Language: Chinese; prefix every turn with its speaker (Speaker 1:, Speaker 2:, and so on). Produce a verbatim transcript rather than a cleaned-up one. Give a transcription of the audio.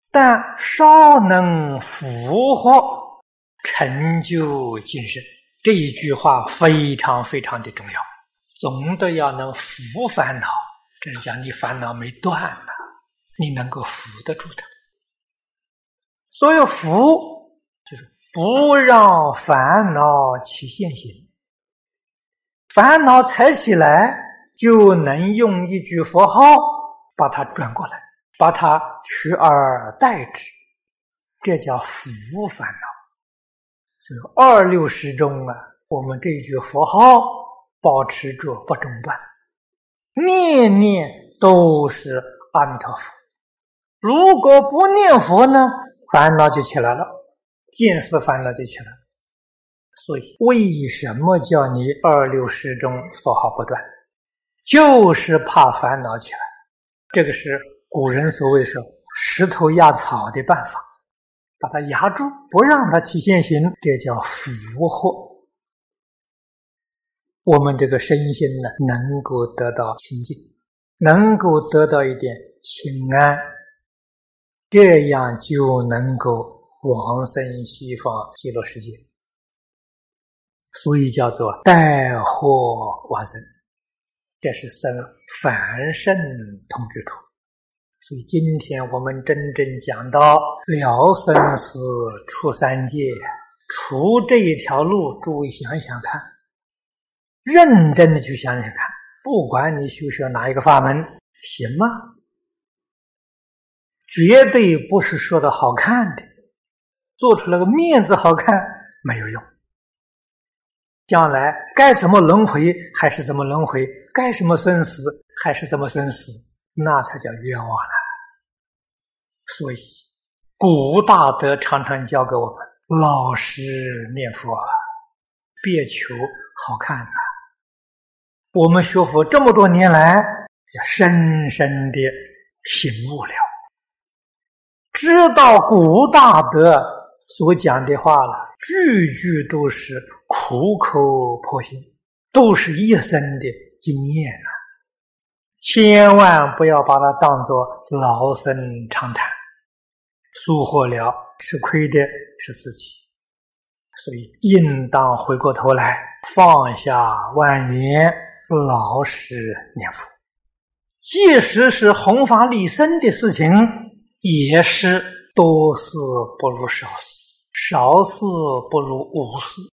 Speaker 1: 但稍能福祸，成就今生。这一句话非常非常的重要，总的要能伏烦恼，这是讲你烦恼没断了，你能够伏得住它。所以伏就是不让烦恼起现行，烦恼才起来，就能用一句佛号把它转过来，把它取而代之，这叫伏烦恼。所以二六时中啊，我们这一句佛号保持着不中断，念念都是阿弥陀佛。如果不念佛呢，烦恼就起来了，见思烦恼就起来了。所以为什么叫你二六时中佛号不断？就是怕烦恼起来。这个是古人所谓说石头压草的办法，把它压住，不让它起现行，这叫伏祸。我们这个身心呢，能够得到清净，能够得到一点清安，这样就能够往生西方极乐世界。所以叫做带祸往生，这是生凡圣同居土。所以今天我们真正讲到了生死出三界，除这一条路，诸位想想看，认真的去想想看，不管你修学哪一个法门，行吗？绝对不是说的好看的，做出来个面子好看没有用。将来该怎么轮回还是怎么轮回，该什么生死还是怎么生死，那才叫冤枉了。所以古大德常常教给我们，老实念佛，别求好看啊。我们学佛这么多年来，也深深的醒悟了，知道古大德所讲的话了，句句都是苦口婆心，都是一生的经验啊！千万不要把它当作老生常谈，疏忽了，吃亏的是自己。所以应当回过头来，放下妄言，老实念佛。即使是弘法利生的事情，也是多事不如少事，少事不如无事。